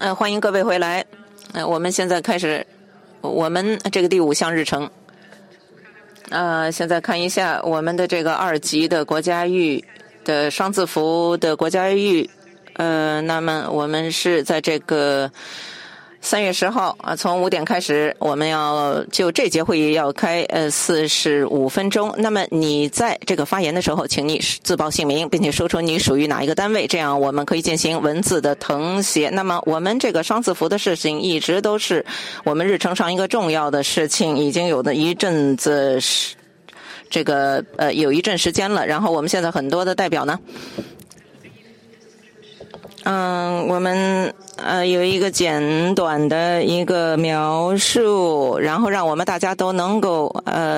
欢迎各位回来。我们现在开始我们这个第5项日程。现在看一下我们的这个2级的国家域的双字符的国家域。那么我们是在这个3月10号从5点开始，我们要就这节会议要开45分钟。那么你在这个发言的时候，请你自报姓名，并且说出你属于哪一个单位，这样我们可以进行文字的誊写。那么我们这个双字符的事情一直都是我们日程上一个重要的事情，已经有的一阵子这个有一阵时间了。然后我们现在很多的代表呢，我们有一个简短的一个描述，然后让我们大家都能够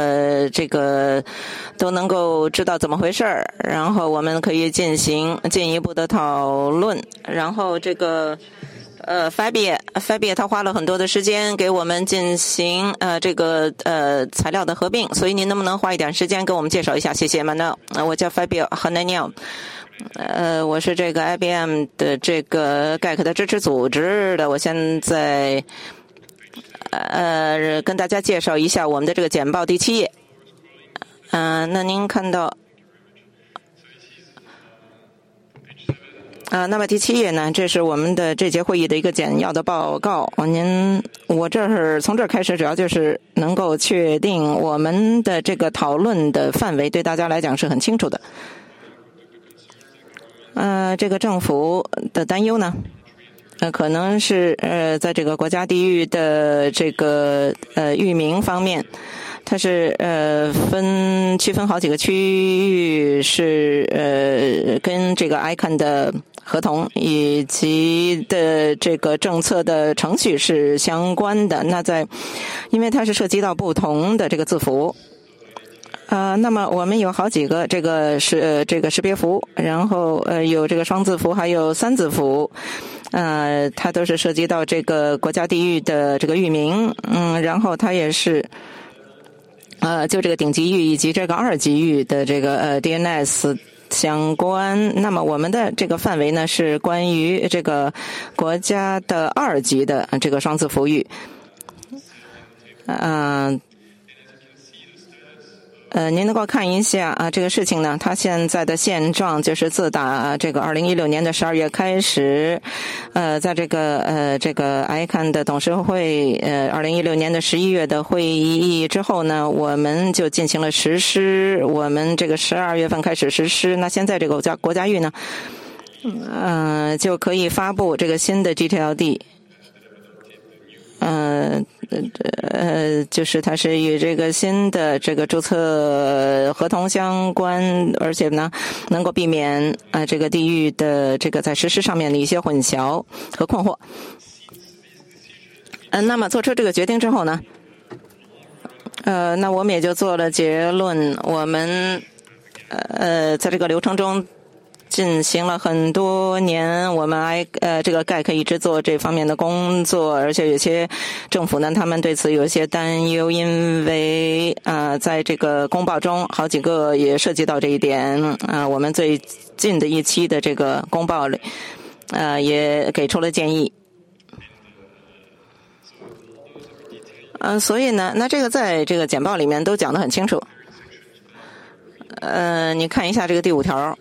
都能够知道怎么回事儿，然后我们可以进行进一步的讨论。然后这个Fabi 他花了很多的时间给我们进行材料的合并，所以您能不能花一点时间给我们介绍一下？谢谢 Manuel。我叫 Fabi 和 Daniel。我是这个 IBM 的这个 GAC 的支持组织的。我现在跟大家介绍一下我们的这个简报第7页。那您看到那么第7页呢，这是我们的这节会议的一个简要的报告。我从这儿开始，主要就是能够确定我们的这个讨论的范围对大家来讲是很清楚的。这个政府的担忧呢，可能是在这个国家地域的这个域名方面，它是区分好几个区域，是跟这个 ICANN 的合同以及的这个政策的程序是相关的。因为它是涉及到不同的这个字符。那么我们有好几个这个识别符，然后有这个双字符，还有3字符，它都是涉及到这个国家地域的这个域名，然后它也是就这个顶级域以及这个2级域的这个DNS 相关。那么我们的这个范围呢是关于这个国家的2级的这个双字符域。您能够看一下这个事情呢，它现在的现状就是自打这个2016年的12月开始，在这个ICANN 的董事会2016年的11月的会议之后呢，我们就进行了实施。我们这个12月份开始实施，那现在这个国家域呢，就可以发布这个新的 GTLD。就是它是与这个新的这个注册合同相关，而且呢能够避免这个地域的这个在实施上面的一些混淆和困惑。那么做出这个决定之后呢，那我们也就做了结论。我们在这个流程中进行了很多年，我们这个 GAC 一直做这方面的工作，而且有些政府呢，他们对此有一些担忧，因为在这个公报中好几个也涉及到这一点。我们最近的一期的这个公报里，也给出了建议。所以呢，那这个在这个简报里面都讲得很清楚。你看一下这个第5条。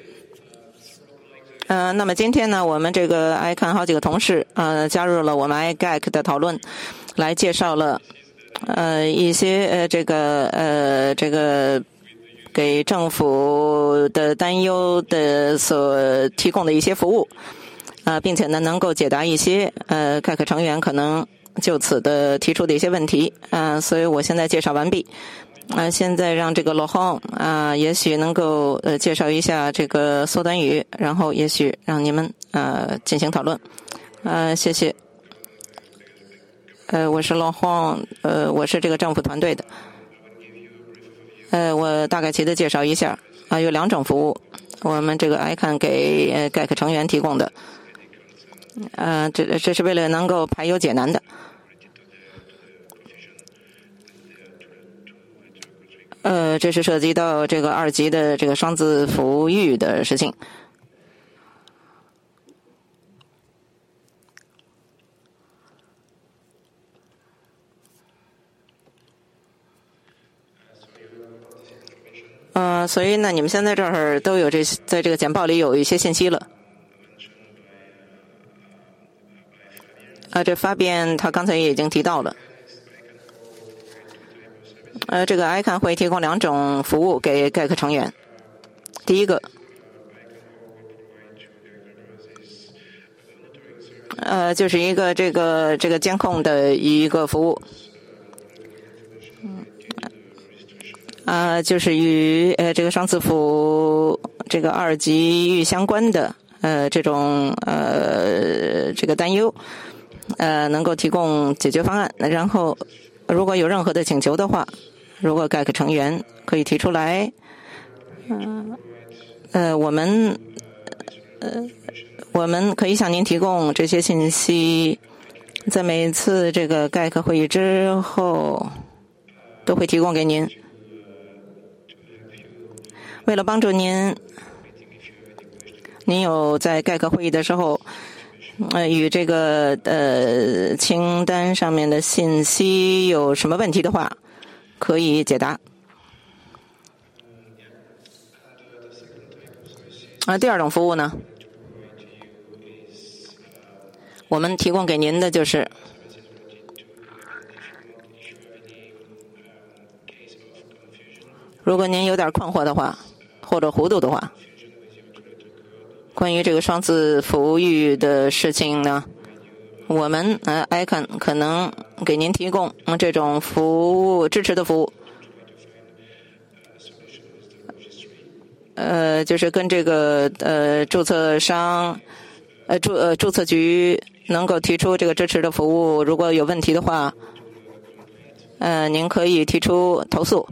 那么今天呢，我们这个ICANN好几个同事加入了我们 IGAC 的讨论，来介绍了一些这个给政府的担忧的所提供的一些服务，并且呢能够解答一些GAC 成员可能就此的提出的一些问题。所以我现在介绍完毕。现在让这个罗红也许能够介绍一下这个缩短语，然后也许让你们进行讨论。谢谢。我是罗红，我是这个政府团队的。我大概其的介绍一下有2种服务，我们这个 ICANN 给GAC 成员提供的。这是为了能够排忧解难的。这是涉及到这个2级的这个双字符域的事情。 所以呢，你们现在这儿都有在这个简报里有一些信息了。这发辩他刚才也已经提到了。这个 ICANN 会提供2种服务给GAIC成员。第一个，就是一个这个监控的一个服务。就是与这个双字符这个2级域相关的这种这个担忧，能够提供解决方案。然后，如果有任何的请求的话，如果GAIC成员可以提出来，我们可以向您提供这些信息，在每次这个GAIC会议之后都会提供给您。为了帮助您有在GAIC会议的时候，与这个清单上面的信息有什么问题的话，可以解答。第2种服务呢，我们提供给您的就是，如果您有点困惑的话，或者糊涂的话，关于这个双字符域的事情呢，我们ICANN 可能给您提供这种服务支持的服务。就是跟这个注册商注册局能够提出这个支持的服务，如果有问题的话，您可以提出投诉。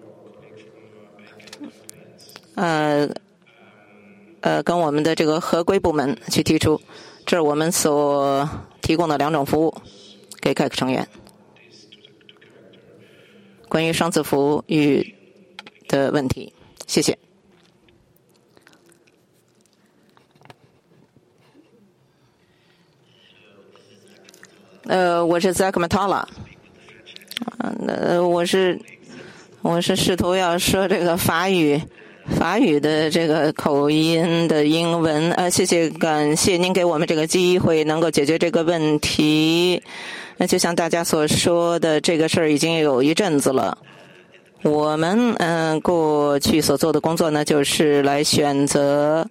跟我们的这个合规部门去提出，这是我们所提供的2种服务给GAIC成员。关于双字符域的问题，谢谢。我是 Zach Matala， 我是试图要说这个法语的这个口音的英文。谢谢，感谢您给我们这个机会，能够解决这个问题。就像大家所说的，这个事儿已经有一阵子了。我们过去所做的工作呢，就是来选择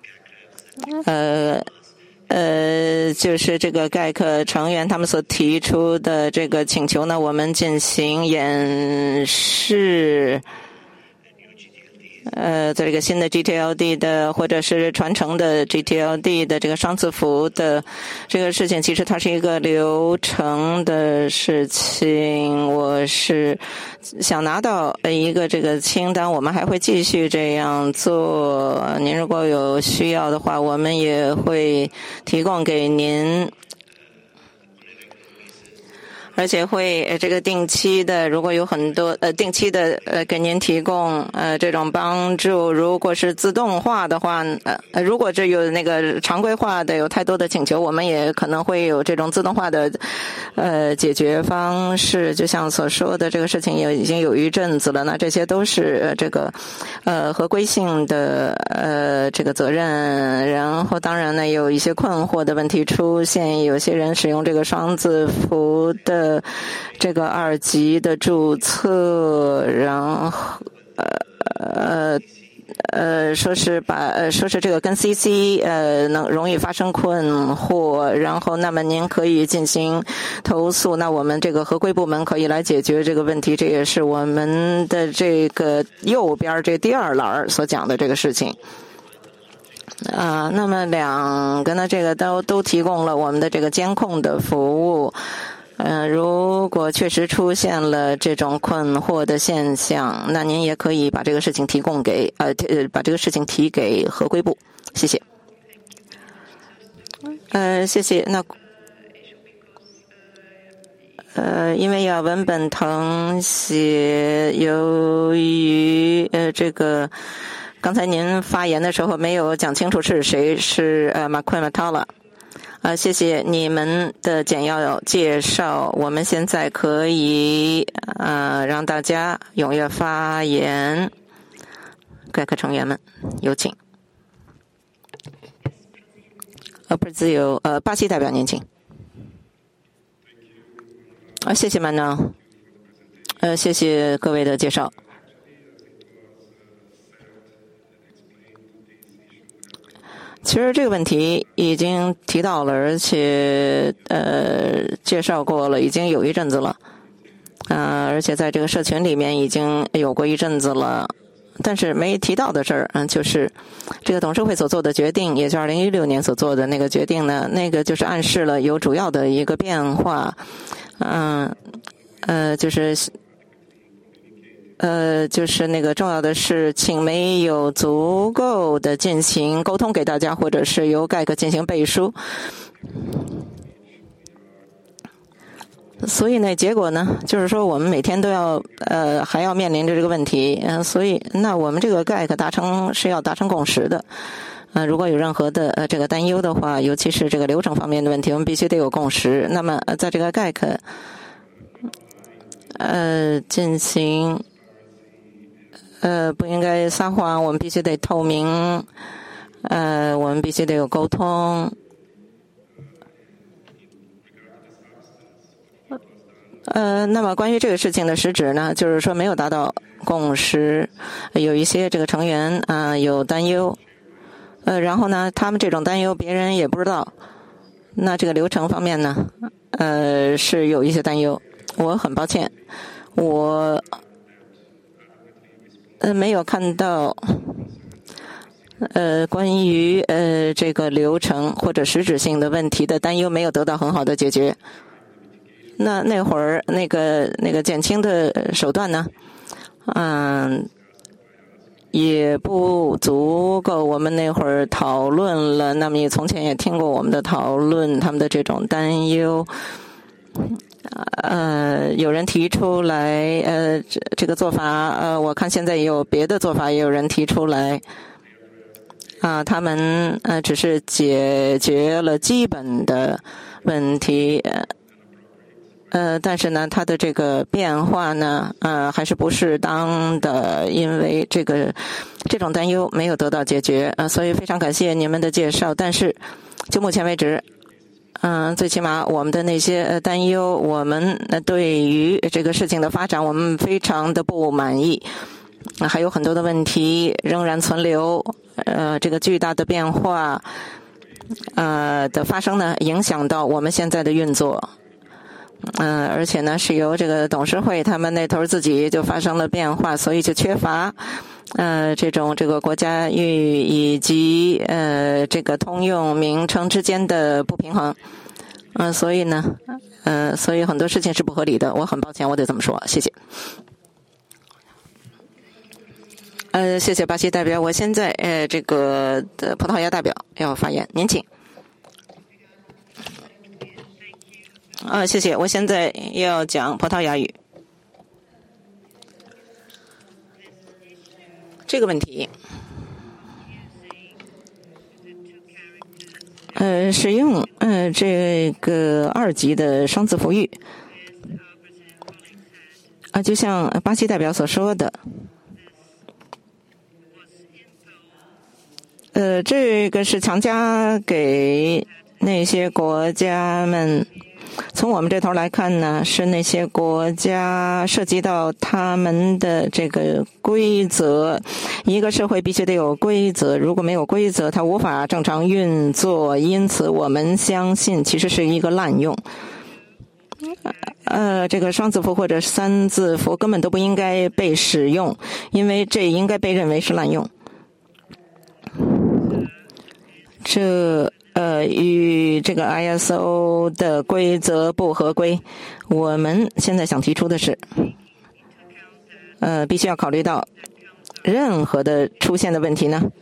就是这个GAIC成员他们所提出的这个请求呢，我们进行演示。在这个新的 GTLD 的或者是传承的 GTLD 的这个双字符的这个事情，其实它是一个流程的事情。我是想拿到一个这个清单，我们还会继续这样做。您如果有需要的话，我们也会提供给您。而且会这个定期的，如果有很多定期的给您提供这种帮助。如果是自动化的话，如果这有那个常规化的有太多的请求，我们也可能会有这种自动化的解决方式。就像所说的，这个事情也已经有一阵子了，那这些都是这个合规性的这个责任。然后当然呢，有一些困惑的问题出现，有些人使用这个双字符的这个2级的注册，然后说是这个跟 CC 容易发生困惑，然后那么您可以进行投诉，那我们这个合规部门可以来解决这个问题。这也是我们的这个右边这第2栏所讲的这个事情。那么2个呢，这个都提供了我们的这个监控的服务。如果确实出现了这种困惑的现象，那您也可以把这个事情提供给把这个事情提给合规部。谢谢。谢谢。那因为要文本誊写，由于这个刚才您发言的时候没有讲清楚是谁，是McQueen Matala。谢谢你们的简要介绍。我们现在可以让大家踊跃发言。 GAC 成员们，有请。不是自由巴西代表您请。谢谢曼娜。谢谢各位的介绍。其实这个问题已经提到了，而且介绍过了，已经有一阵子了。而且在这个社群里面已经有过一阵子了。但是没提到的事儿，就是这个董事会所做的决定，也就是2016年所做的那个决定呢，那个就是暗示了有主要的一个变化，就是那个重要的事情没有足够的进行沟通给大家，或者是由GAC进行背书。所以呢，结果呢，就是说我们每天都要还要面临着这个问题，所以那我们这个GAC是要达成共识的。如果有任何的这个担忧的话，尤其是这个流程方面的问题，我们必须得有共识。那么在这个GAC进行不应该撒谎，我们必须得透明，我们必须得有沟通。那么关于这个事情的实质呢，就是说没有达到共识，有一些这个成员有担忧，然后呢，他们这种担忧别人也不知道。那这个流程方面呢，是有一些担忧。我很抱歉，我没有看到关于这个流程或者实质性的问题的担忧没有得到很好的解决。那会儿那个减轻的手段呢，也不足够。我们那会儿讨论了，那么你从前也听过我们的讨论，他们的这种担忧。有人提出来，这个做法，我看现在也有别的做法，也有人提出来。他们只是解决了基本的问题。但是呢，它的这个变化呢，还是不适当的，因为这种担忧没有得到解决，所以非常感谢你们的介绍。但是就目前为止，最起码我们的那些担忧，我们对于这个事情的发展，我们非常的不满意，还有很多的问题仍然存留。这个巨大的变化，的发生呢，影响到我们现在的运作。而且呢，是由这个董事会他们那头自己就发生了变化，所以就缺乏这个国家域以及这个通用名称之间的不平衡。所以呢，所以很多事情是不合理的。我很抱歉，我得这么说，谢谢。谢谢巴西代表。我现在这个葡萄牙代表要发言，您请。谢谢。我现在要讲葡萄牙语。这个问题，使用这个2级的双字符语，就像巴西代表所说的，这个是强加给那些国家们。从我们这头来看呢，是那些国家涉及到他们的这个规则。一个社会必须得有规则，如果没有规则，它无法正常运作。因此，我们相信其实是一个滥用。这个双字符或者3字符根本都不应该被使用，因为这应该被认为是滥用。与这个 ISO 的规则不合规。我们现在想提出的是，必须要考虑到任何的出现的问题呢，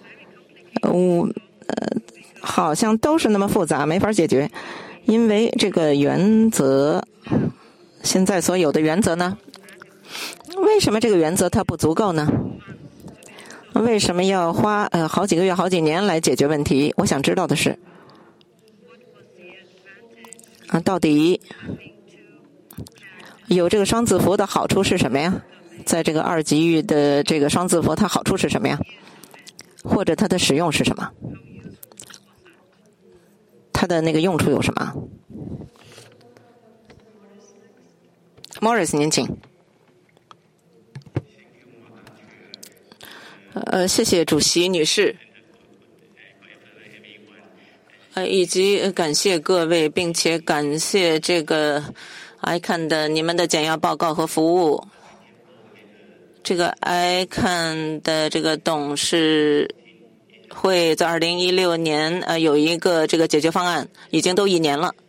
好像都是那么复杂，没法解决。因为这个原则，现在所有的原则呢，为什么这个原则它不足够呢？为什么要花好几个月、好几年来解决问题？我想知道的是，到底有这个双字符的好处是什么呀？ 在这个二级域的这个双字符，它好处是什么呀？或者它的使用是什么？它的那个用处有什么 ？Morris， 您请。谢谢主席女士。以及感谢各位，并且感谢这个 ICANN 的你们的简要报告和服务。这个 ICANN 的这个董事会在2016年有一个这个解决方案，已经都1年了。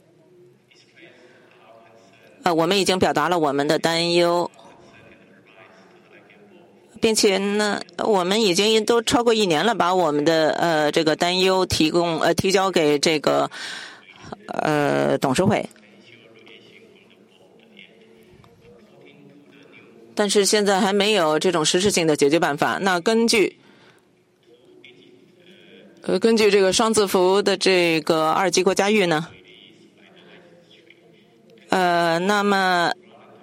我们已经表达了我们的担忧，并且呢，我们已经都超过1年了，把我们的这个担忧提交给这个董事会。但是现在还没有这种实质性的解决办法。那根据这个双字符的这个2级国家域呢，那么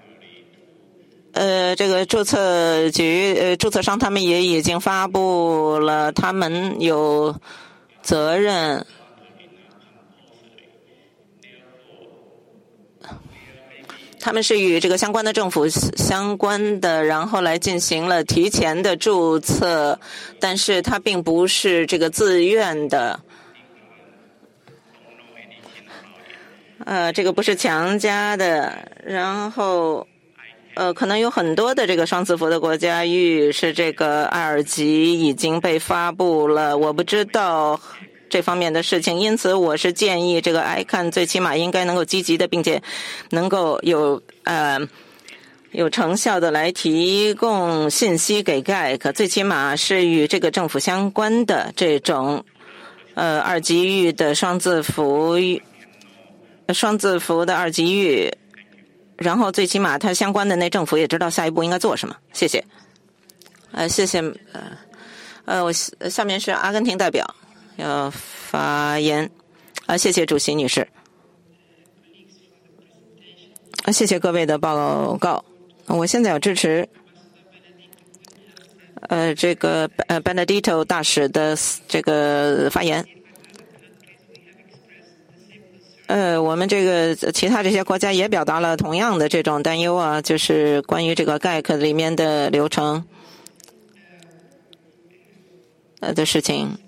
这个注册局注册商他们也已经发布了，他们有责任他们是与这个相关的政府相关的，然后来进行了提前的注册，但是它并不是这个自愿的，这个不是强加的。然后可能有很多的这个双字符的国家域是这个2级已经被发布了，我不知道这方面的事情，因此我是建议这个 ICANN 最起码应该能够积极的，并且能够有成效的来提供信息给 GAIC， 最起码是与这个政府相关的这种2级域的双字符的2级域，然后最起码它相关的那政府也知道下一步应该做什么。谢谢。谢谢。我下面是阿根廷代表要发言。谢谢主席女士。谢谢各位的报告。我现在要支持这个Benedito 大使的这个发言。我们这个其他这些国家也表达了同样的这种担忧啊，就是关于这个 GAIC 里面的流程的事情。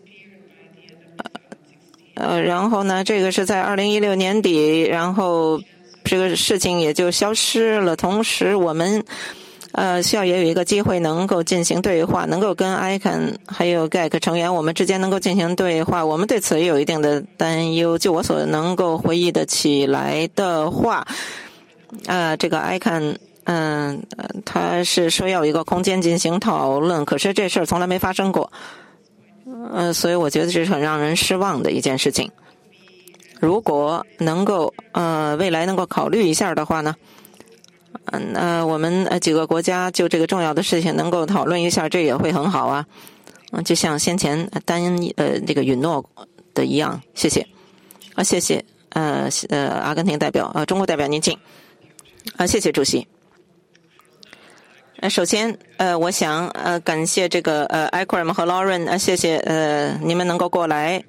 然后呢，这个是在2016年底，然后这个事情也就消失了。同时，我们需要也有一个机会能够进行对话，能够跟 ICANN 还有 GAIC 成员我们之间能够进行对话。我们对此也有一定的担忧。就我所能够回忆的起来的话，这个 ICANN他是说要有一个空间进行讨论，可是这事儿从来没发生过。所以我觉得这是很让人失望的一件事情。如果能够未来能够考虑一下的话呢，我们几个国家就这个重要的事情能够讨论一下，这也会很好啊。就像先前这个允诺的一样。谢谢。谢谢。阿根廷代表，中国代表您请。谢谢主席。首先，我想感谢这个Akram 和 Lauren， 谢谢你们能够过来。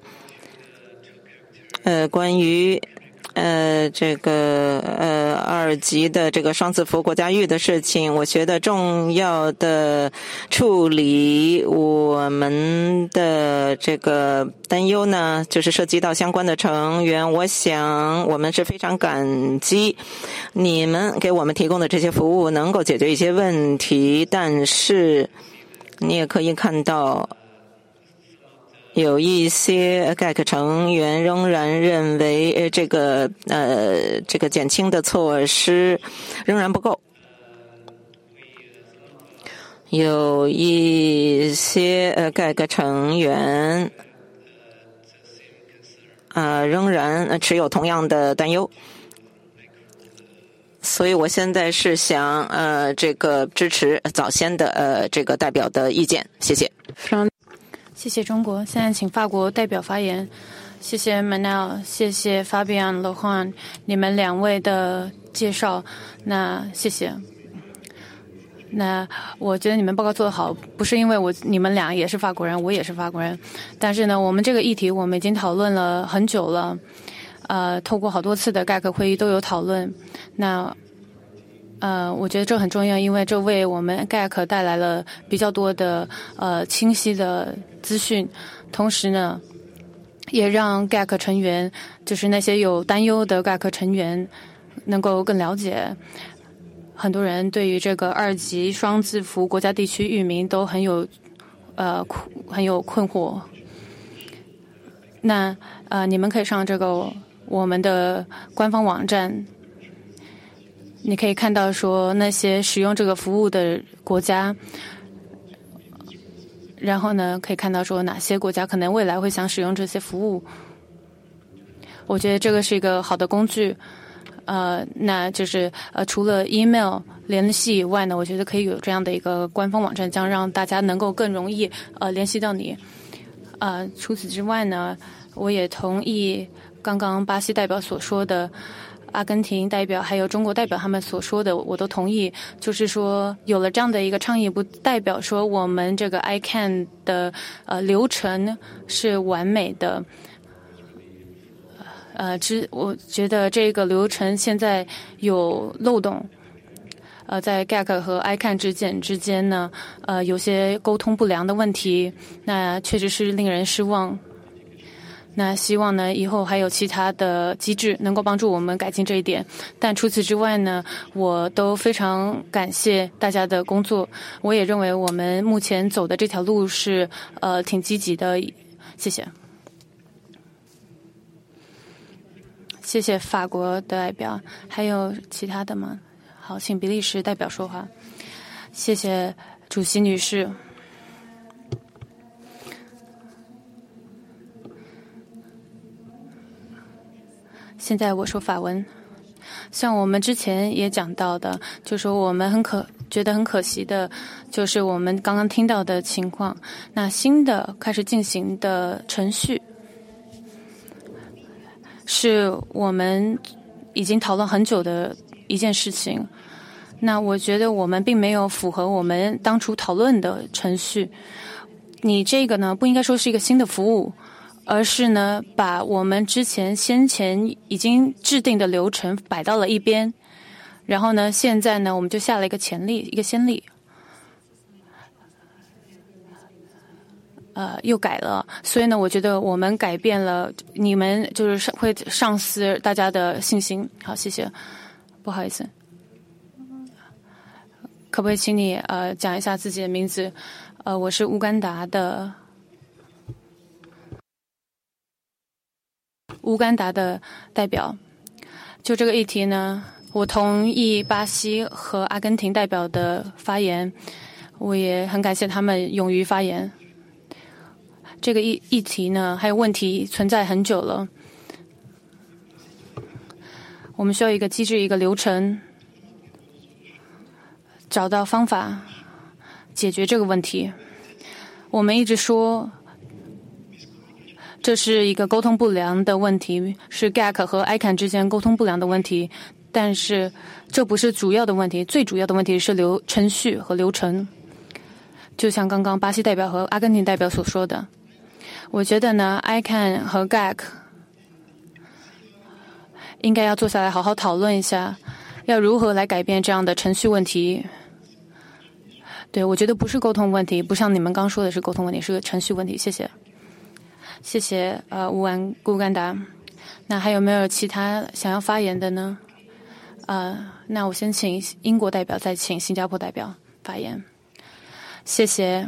关于这个2级的这个双字符国家域的事情，我觉得重要的处理我们的这个担忧呢，就是涉及到相关的成员。我想我们是非常感激你们给我们提供的这些服务，能够解决一些问题。但是你也可以看到，有一些 GAIC 成员仍然认为这个减轻的措施仍然不够。有一些GAIC 成员仍然持有同样的担忧。所以我现在是想这个支持早先的这个代表的意见。谢谢。 谢谢中国。现在请法国代表发言。谢谢 Manel， 谢谢 Fabian Lohan 你们2位的介绍。那谢谢。 那我觉得你们报告做得好，不是因为你们俩也是法国人，我也是法国人，但是呢，我们这个议题我们已经讨论了很久了，透过好多次的 GAC 会议都有讨论。那我觉得这很重要，因为这为我们 GAC 带来了比较多的清晰的资讯，同时呢，也让 GAC 成员，就是那些有担忧的 GAC 成员，能够更了解。很多人对于这个2级双字符国家地区域名都很有困惑。那你们可以上这个我们的官方网站，你可以看到说那些使用这个服务的国家，然后呢可以看到说哪些国家可能未来会想使用这些服务。我觉得这个是一个好的工具。那就是除了 email 联系以外呢，我觉得可以有这样的一个官方网站，将让大家能够更容易联系到你。除此之外呢，我也同意刚刚巴西代表所说的，阿根廷代表还有中国代表他们所说的，我都同意。就是说，有了这样的一个倡议，不代表说我们这个 ICANN 的流程是完美的。我觉得这个流程现在有漏洞。在 GAC 和 ICANN 之间呢，有些沟通不良的问题，那确实是令人失望。那希望呢，以后还有其他的机制能够帮助我们改进这一点。但除此之外呢，我都非常感谢大家的工作。我也认为我们目前走的这条路是挺积极的。谢谢。谢谢法国的代表，还有其他的吗？好，请比利时代表说话。谢谢主席女士。现在我说法文。像我们之前也讲到的，就说我们觉得很可惜的，就是我们刚刚听到的情况。那新的开始进行的程序，是我们已经讨论很久的一件事情。那我觉得我们并没有符合我们当初讨论的程序。你这个呢，不应该说是一个新的服务，而是呢，把我们先前已经制定的流程摆到了一边，然后呢，现在呢，我们就下了一个先例。又改了，所以呢，我觉得我们改变了，你们就是会丧失大家的信心。好，谢谢，不好意思，可不可以请你讲一下自己的名字？我是乌干达的代表。就这个议题呢，我同意巴西和阿根廷代表的发言，我也很感谢他们勇于发言。这个议题呢，还有问题存在很久了。我们需要一个机制，一个流程，找到方法解决这个问题。我们一直说，这是一个沟通不良的问题，是 GAC 和 ICANN 之间沟通不良的问题，但是这不是主要的问题，最主要的问题是程序和流程。就像刚刚巴西代表和阿根廷代表所说的。我觉得呢 ，ICANN 和 GAC 应该要坐下来好好讨论一下，要如何来改变这样的程序问题。对，我觉得不是沟通问题，不像你们刚说的是沟通问题，是个程序问题。谢谢，谢谢乌干达。那还有没有其他想要发言的呢？那我先请英国代表，再请新加坡代表发言。谢谢。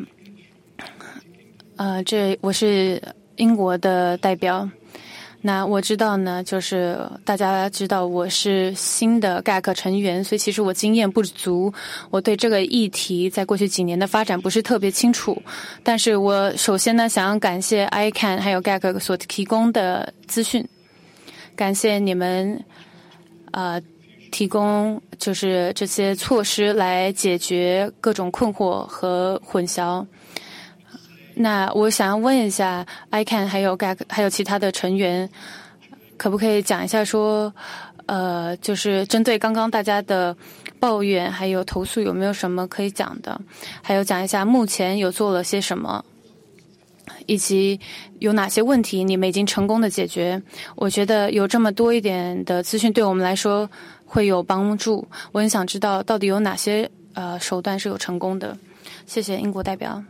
我是英国的代表。那我知道呢，就是大家知道我是新的 GAC 成员，所以其实我经验不足，我对这个议题在过去几年的发展不是特别清楚。但是我首先呢，想要感谢 ICANN 还有 GAC 所提供的资讯，感谢你们提供就是这些措施来解决各种困惑和混淆。那我想要问一下 ICANN 还有 GAC 还有其他的成员，可不可以讲一下说就是针对刚刚大家的抱怨还有投诉，有没有什么可以讲的？还有讲一下目前有做了些什么，以及有哪些问题你们已经成功的解决。我觉得有这么多一点的资讯对我们来说会有帮助。我很想知道到底有哪些手段是有成功的。谢谢英国代表。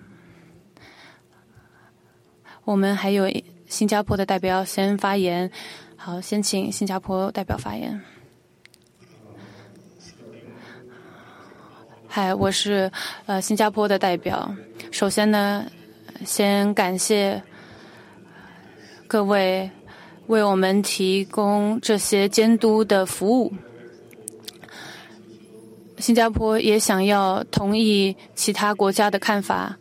我们还有新加坡的代表先发言。好，先请新加坡代表发言。嗨，我是新加坡的代表。首先呢，先感谢各位为我们提供这些监督的服务。新加坡也想要同意其他国家的看法。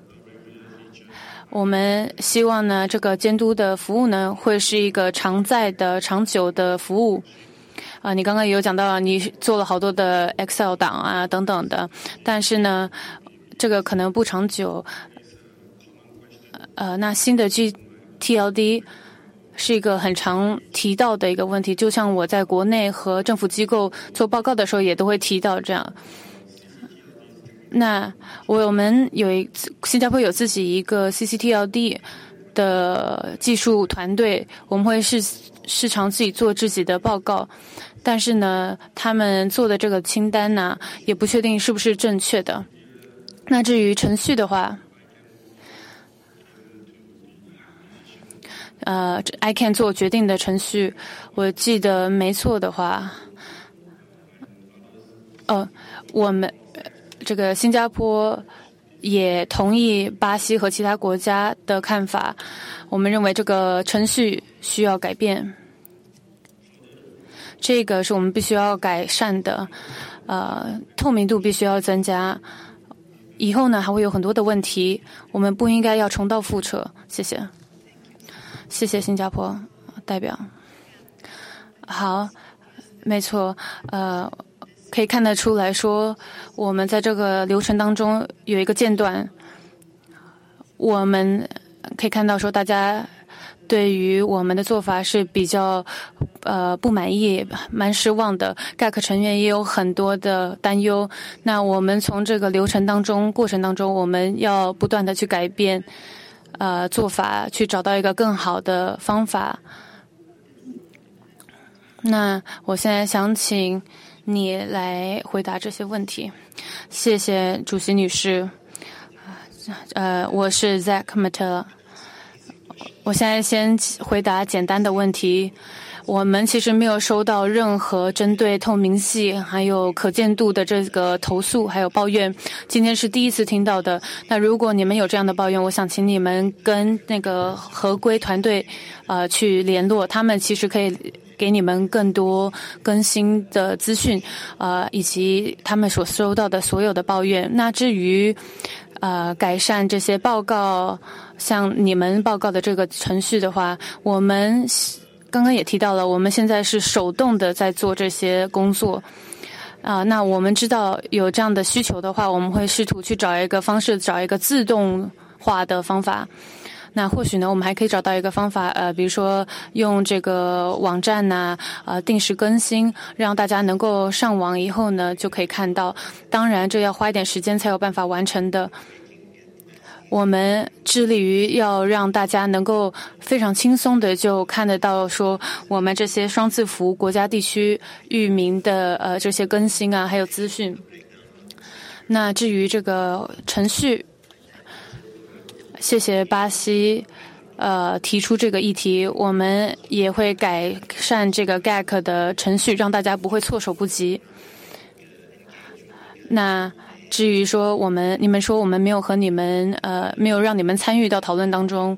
我们希望呢，这个监督的服务呢，会是一个常在的、长久的服务。你刚刚也有讲到，你做了好多的 Excel 档啊等等的，但是呢，这个可能不长久。那新的 GTLD 是一个很常提到的一个问题，就像我在国内和政府机构做报告的时候，也都会提到这样。那我们新加坡有自己一个 CCTLD 的技术团队，我们会时常自己做自己的报告，但是呢，他们做的这个清单呢，也不确定是不是正确的。那至于程序的话，ICANN 做决定的程序，我记得没错的话，我们这个新加坡也同意巴西和其他国家的看法。我们认为这个程序需要改变，这个是我们必须要改善的。透明度必须要增加。以后呢还会有很多的问题，我们不应该要重蹈覆辙。谢谢，谢谢新加坡代表。好，没错，可以看得出来说，我们在这个流程当中有一个间断。我们可以看到说，大家对于我们的做法是比较不满意、蛮失望的。GAC 成员也有很多的担忧。那我们从这个流程当中、过程当中，我们要不断的去改变做法，去找到一个更好的方法。那我现在想请你来回答这些问题。谢谢主席女士。我是 Zach Matella。我现在先回答简单的问题。我们其实没有收到任何针对透明性还有可见度的这个投诉还有抱怨，今天是第一次听到的。那如果你们有这样的抱怨，我想请你们跟那个合规团队去联络，他们其实可以给你们更多更新的资讯以及他们所收到的所有的抱怨。那至于改善这些报告，像你们报告的这个程序的话，我们刚刚也提到了，我们现在是手动的在做这些工作。那我们知道有这样的需求的话，我们会试图去找一个方式，找一个自动化的方法。那或许呢，我们还可以找到一个方法，比如说用这个网站呐，定时更新，让大家能够上网以后呢，就可以看到。当然，这要花一点时间才有办法完成的。我们致力于要让大家能够非常轻松的就看得到说我们这些双字符国家地区域名的这些更新啊，还有资讯。那至于这个程序，谢谢巴西提出这个议题，我们也会改善这个 GAC 的程序，让大家不会措手不及。那至于说你们说我们没有和你们没有让你们参与到讨论当中，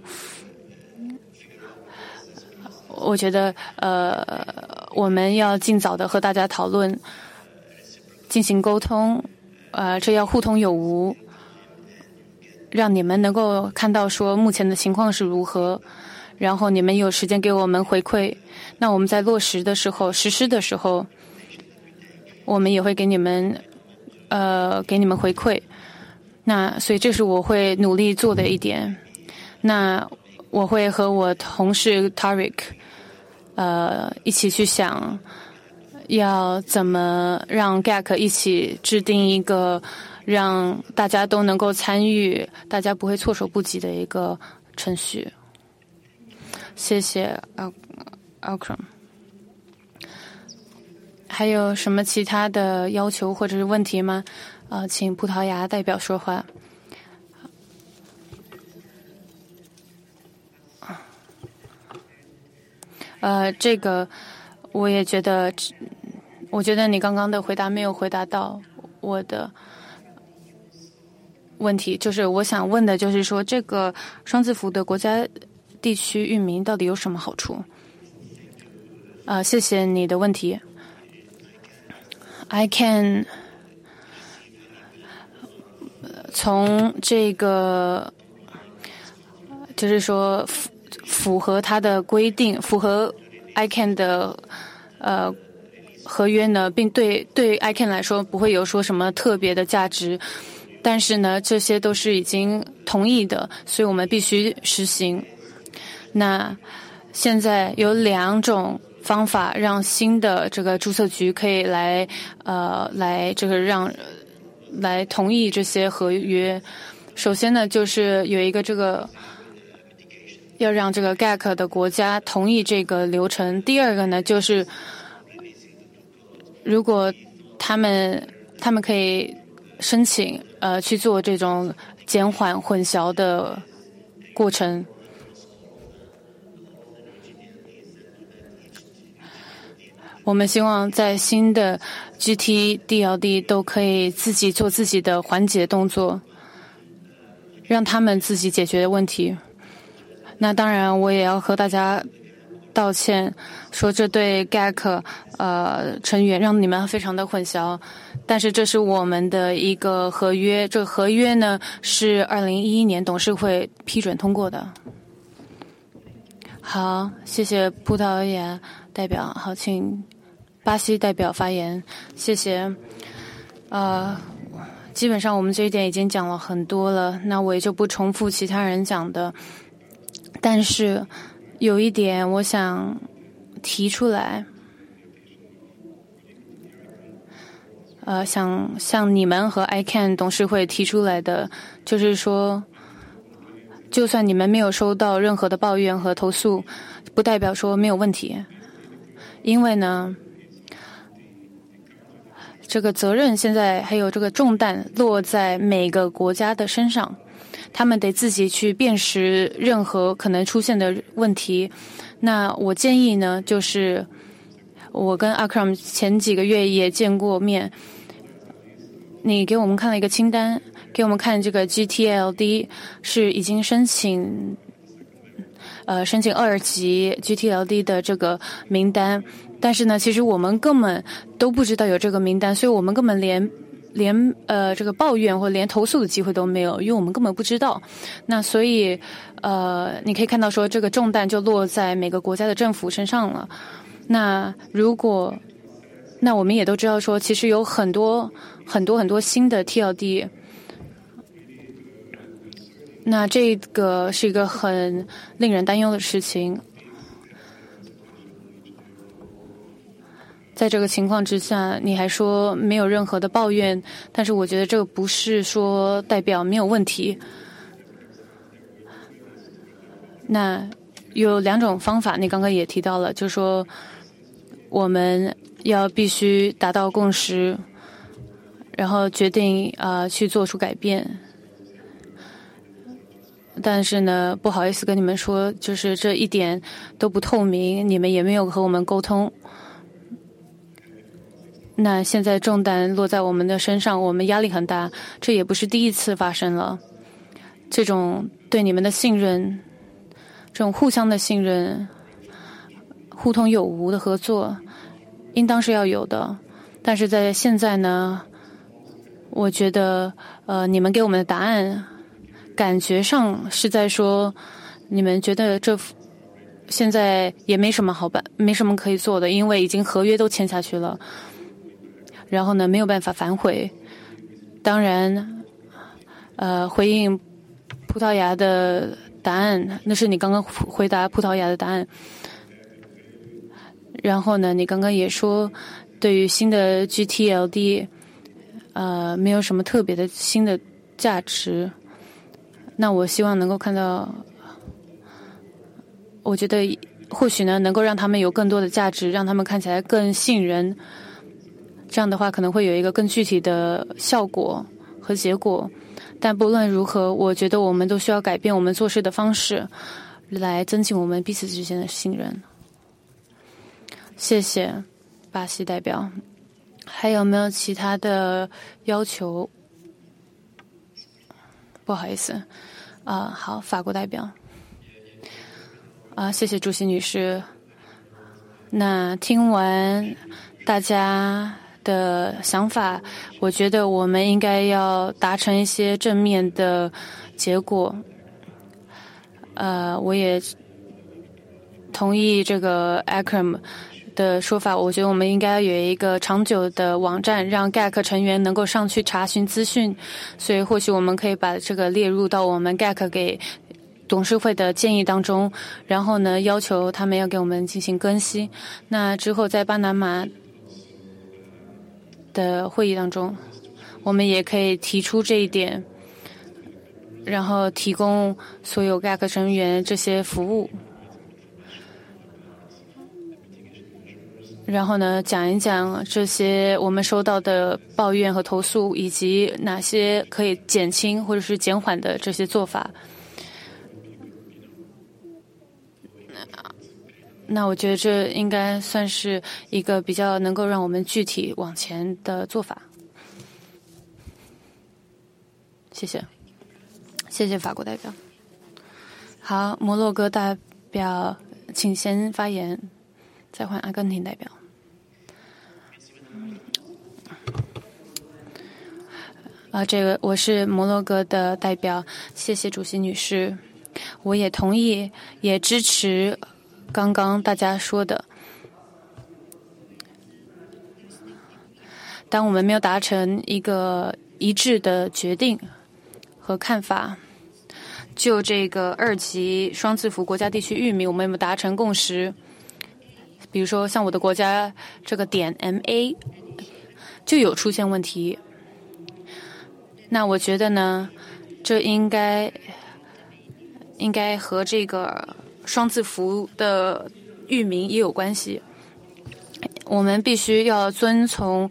我觉得我们要尽早的和大家讨论，进行沟通，这要互通有无，让你们能够看到说目前的情况是如何，然后你们有时间给我们回馈。那我们在落实的时候、实施的时候，我们也会给你们回馈。那所以这是我会努力做的一点。那我会和我同事 Tariq 一起去想要怎么让 GAC 一起制定一个让大家都能够参与，大家不会措手不及的一个程序。谢谢 Akram。还有什么其他的要求或者是问题吗？请葡萄牙代表说话。这个我也觉得，我觉得你刚刚的回答没有回答到我的问题。就是我想问的，就是说这个双字符的国家地区域名到底有什么好处？谢谢你的问题。ICANN 从这个就是说符合它的规定，符合 ICANN 的合约呢，并对 ICANN 来说不会有说什么特别的价值，但是呢，这些都是已经同意的，所以我们必须实行。那现在有2种方法让新的这个注册局可以来这个来同意这些合约。首先呢，就是有一个这个要让这个 GAC 的国家同意这个流程。第二个呢，就是如果他们可以申请去做这种减缓混淆的过程。我们希望在新的 GTDLD 都可以自己做自己的缓解动作，让他们自己解决问题。那当然，我也要和大家道歉，说这对 GAC 成员让你们非常的混淆。但是这是我们的一个合约，这个合约呢是2011年董事会批准通过的。好，谢谢葡萄牙代表。好，请巴西代表发言。谢谢。基本上我们这一点已经讲了很多了，那我也就不重复其他人讲的。但是有一点我想提出来，想向你们和 ICANN 董事会提出来的，就是说，就算你们没有收到任何的抱怨和投诉，不代表说没有问题。因为呢，这个责任现在还有这个重担落在每个国家的身上，他们得自己去辨识任何可能出现的问题。那我建议呢，就是我跟 Akram 前几个月也见过面，你给我们看了一个清单，给我们看这个 GTLD 是已经申请2级 GTLD 的这个名单，但是呢，其实我们根本都不知道有这个名单，所以我们根本连这个抱怨或连投诉的机会都没有，因为我们根本不知道。那所以你可以看到说这个重担就落在每个国家的政府身上了。那我们也都知道说，其实有很多新的 TLD。那这个是一个很令人担忧的事情。在这个情况之下，你还说没有任何的抱怨，但是我觉得这个不是说代表没有问题。那有2种方法，你刚刚也提到了，就是说我们要必须达到共识，然后决定去做出改变。但是呢，不好意思跟你们说，就是这一点都不透明，你们也没有和我们沟通。那现在重担落在我们的身上，我们压力很大，这也不是第一次发生了。这种对你们的信任，这种互相的信任，互通有无的合作，应当是要有的。但是在现在呢，我觉得你们给我们的答案感觉上是在说，你们觉得这现在也没什么好办，没什么可以做的，因为已经合约都签下去了，然后呢没有办法反悔。当然回应葡萄牙的答案，那是你刚刚回答葡萄牙的答案。然后呢，你刚刚也说对于新的 GTLD，没有什么特别的新的价值。那我希望能够看到，我觉得或许呢，能够让他们有更多的价值，让他们看起来更信任。这样的话，可能会有一个更具体的效果和结果。但不论如何，我觉得我们都需要改变我们做事的方式，来增进我们彼此之间的信任。谢谢巴西代表。还有没有其他的要求？不好意思，好，法国代表。谢谢主席女士。那听完大家的想法，我觉得我们应该要达成一些正面的结果。我也同意这个 Akram 的说法，我觉得我们应该有一个长久的网站，让 GAC 成员能够上去查询资讯。所以或许我们可以把这个列入到我们 GAC 给董事会的建议当中，然后呢，要求他们要给我们进行更新。那之后在巴拿马的会议当中，我们也可以提出这一点，然后提供所有 GAC 成员这些服务。然后呢，讲一讲这些我们收到的抱怨和投诉，以及哪些可以减轻或者是减缓的这些做法。那我觉得这应该算是一个比较能够让我们具体往前的做法。谢谢，谢谢法国代表。好，摩洛哥代表，请先发言。再换阿根廷代表。这个我是摩洛哥的代表，谢谢主席女士。我也同意，也支持刚刚大家说的。当我们没有达成一个一致的决定和看法，就这个2级双字符国家地区域名，我们有没有达成共识？比如说，像我的国家这个点 MA 就有出现问题。那我觉得呢，这应该和这个双字符的域名也有关系。我们必须要遵从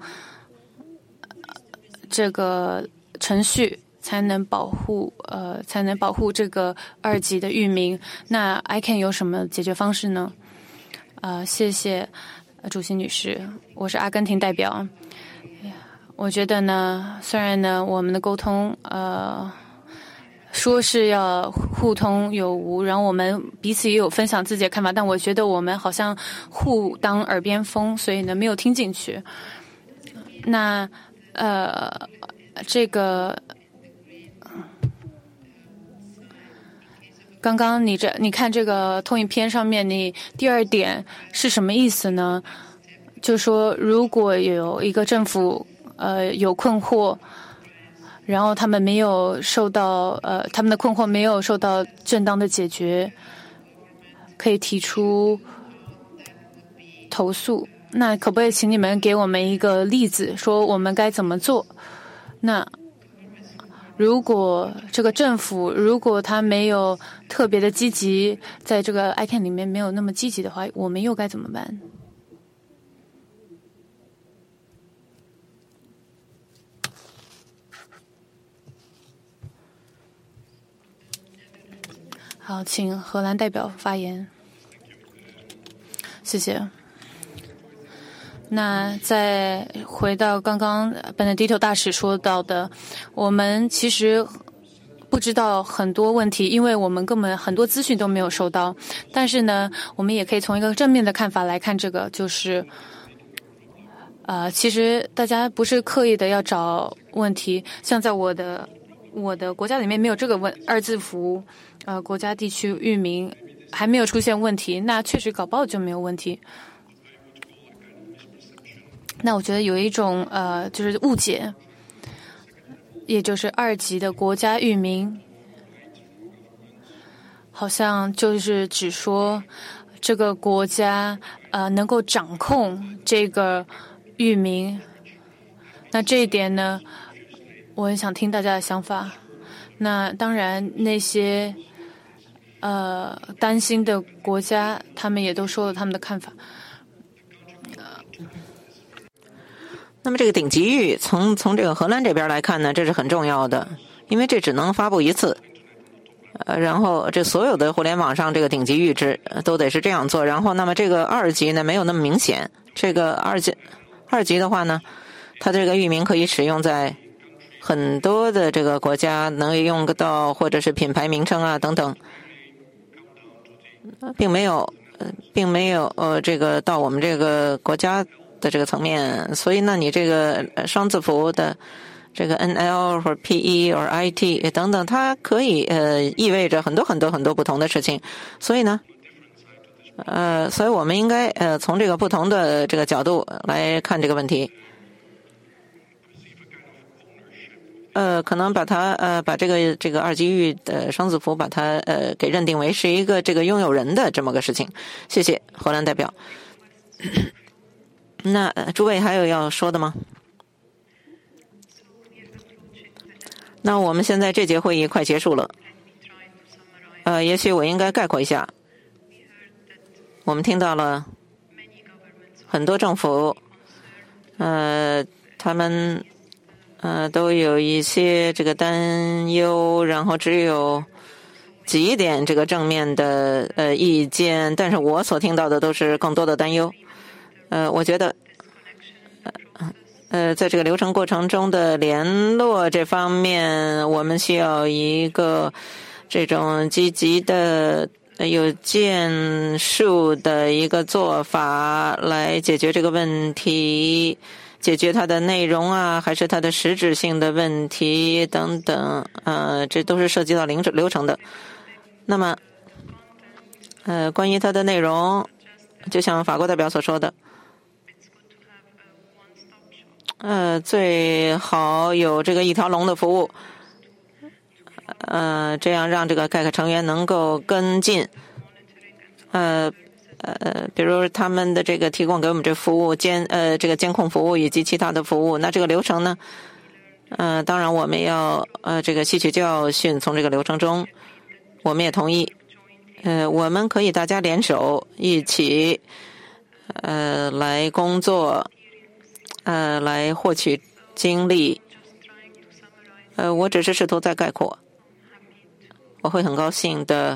这个程序，才能保护这个2级的域名。那 ICANN 有什么解决方式呢？谢谢主席女士，我是阿根廷代表。我觉得呢，虽然呢我们的沟通说是要互通有无，然后我们彼此也有分享自己的看法，但我觉得我们好像互当耳边风，所以呢没有听进去。那这个刚刚你看这个投影片上面，你第2点是什么意思呢？就说如果有一个政府有困惑，然后他们没有受到他们的困惑没有受到正当的解决，可以提出投诉。那可不可以请你们给我们一个例子，说我们该怎么做？那如果这个政府如果他没有特别的积极，在这个 ICANN 里面没有那么积极的话，我们又该怎么办？好，请荷兰代表发言。谢谢。那再回到刚刚Benedetto大使说到的，我们其实不知道很多问题，因为我们根本很多资讯都没有收到。但是呢，我们也可以从一个正面的看法来看这个，就是其实大家不是刻意的要找问题，像在我的国家里面没有这个2字符国家地区域名还没有出现问题，那确实搞不好就没有问题。那我觉得有一种就是误解，也就是2级的国家域名，好像就是只说这个国家能够掌控这个域名。那这一点呢，我很想听大家的想法。那当然，那些担心的国家，他们也都说了他们的看法。 那么这个顶级域从这个荷兰这边来看呢，这是很重要的，因为这只能发布一次。然后这所有的互联网上这个顶级域制都得是这样做。然后那么这个2级呢没有那么明显，这个二级的话呢，它这个域名可以使用在很多的这个国家，能用到或者是品牌名称啊等等，并没有这个到我们这个国家的这个层面。所以呢，你这个双字符的这个 NL 或者 PE 或者 IT 等等，它可以意味着很多不同的事情。所以呢，所以我们应该从这个不同的这个角度来看这个问题。可能把它把这个二级域的双字符把它给认定为是一个这个拥有人的这么个事情。谢谢荷兰代表。那诸位还有要说的吗？那我们现在这节会议快结束了。也许我应该概括一下。我们听到了很多政府，他们都有一些这个担忧，然后只有几点这个正面的意见，但是我所听到的都是更多的担忧。我觉得在这个流程过程中的联络这方面，我们需要一个这种积极的有建树的一个做法来解决这个问题，解决它的内容啊，还是它的实质性的问题等等，这都是涉及到流程的。那么关于它的内容，就像法国代表所说的，最好有这个一条龙的服务，这样让这个GAC成员能够跟进，比如他们的这个提供给我们这服务这个监控服务以及其他的服务。那这个流程呢，当然我们要这个吸取教训，从这个流程中，我们也同意，我们可以大家联手一起来工作。来获取经历。我只是试图再概括。我会很高兴的，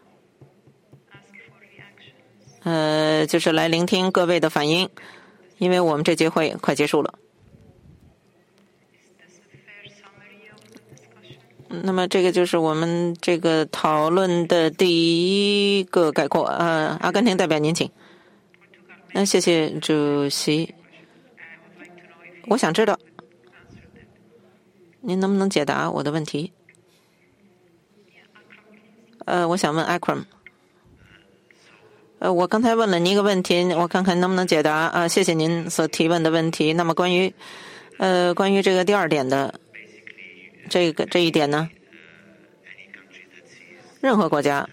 就是来聆听各位的反应，因为我们这节会快结束了。那么这个就是我们这个讨论的第一个概括。阿根廷代表您请。谢谢主席。我想知道您能不能解答我的问题。我想问 Akram。我刚才问了您一个问题，我看看能不能解答。谢谢您所提问的问题。那么关于这个第二点的这一点呢，任何国家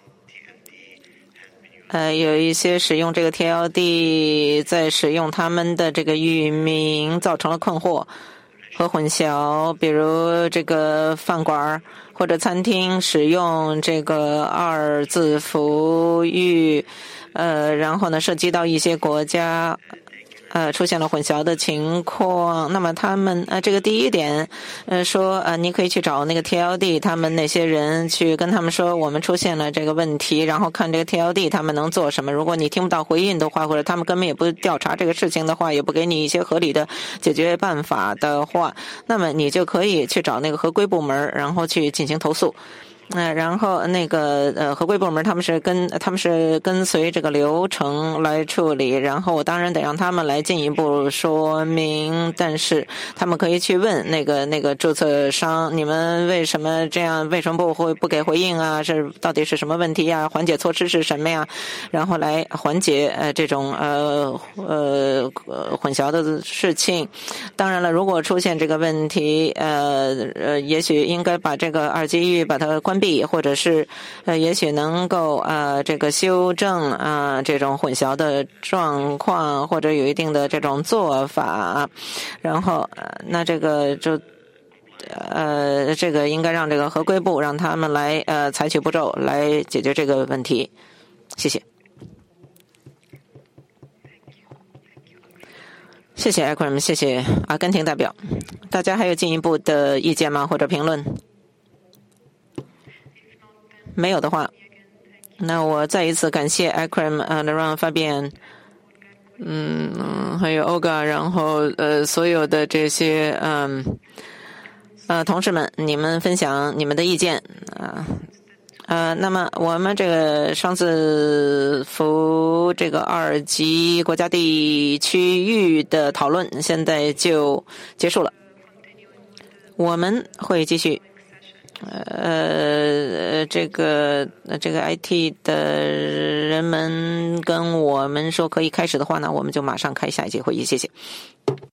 有一些使用这个 TLD 在使用他们的这个域名造成了困惑和混淆，比如这个饭馆或者餐厅使用这个2字符域，然后呢涉及到一些国家出现了混淆的情况。那么他们这个第一点说你可以去找那个 TLD 他们那些人去跟他们说我们出现了这个问题，然后看这个 TLD 他们能做什么。如果你听不到回应的话，或者他们根本也不调查这个事情的话，也不给你一些合理的解决办法的话，那么你就可以去找那个合规部门，然后去进行投诉。然后那个合规部门他们是跟随这个流程来处理，然后我当然得让他们来进一步说明，但是他们可以去问那个注册商，你们为什么这样，为什么不给回应啊？到底是什么问题呀？缓解措施是什么呀？然后来缓解这种混淆的事情。当然了，如果出现这个问题，也许应该把这个2级域把它关关闭，或者是也许能够这个修正这种混淆的状况，或者有一定的这种做法，然后那这个就这个应该让这个合规部让他们来采取步骤来解决这个问题。谢谢。谢谢 Akram， 谢谢阿根廷代表。大家还有进一步的意见吗？或者评论？没有的话，那我再一次感谢 Akram、Laurent、Fabian， 还有 Olga， 然后所有的这些同事们，你们分享你们的意见那么我们这个双子福这个2级国家地区域的讨论现在就结束了。我们会继续这个 IT 的人们跟我们说可以开始的话呢，我们就马上开下一节会议。谢谢。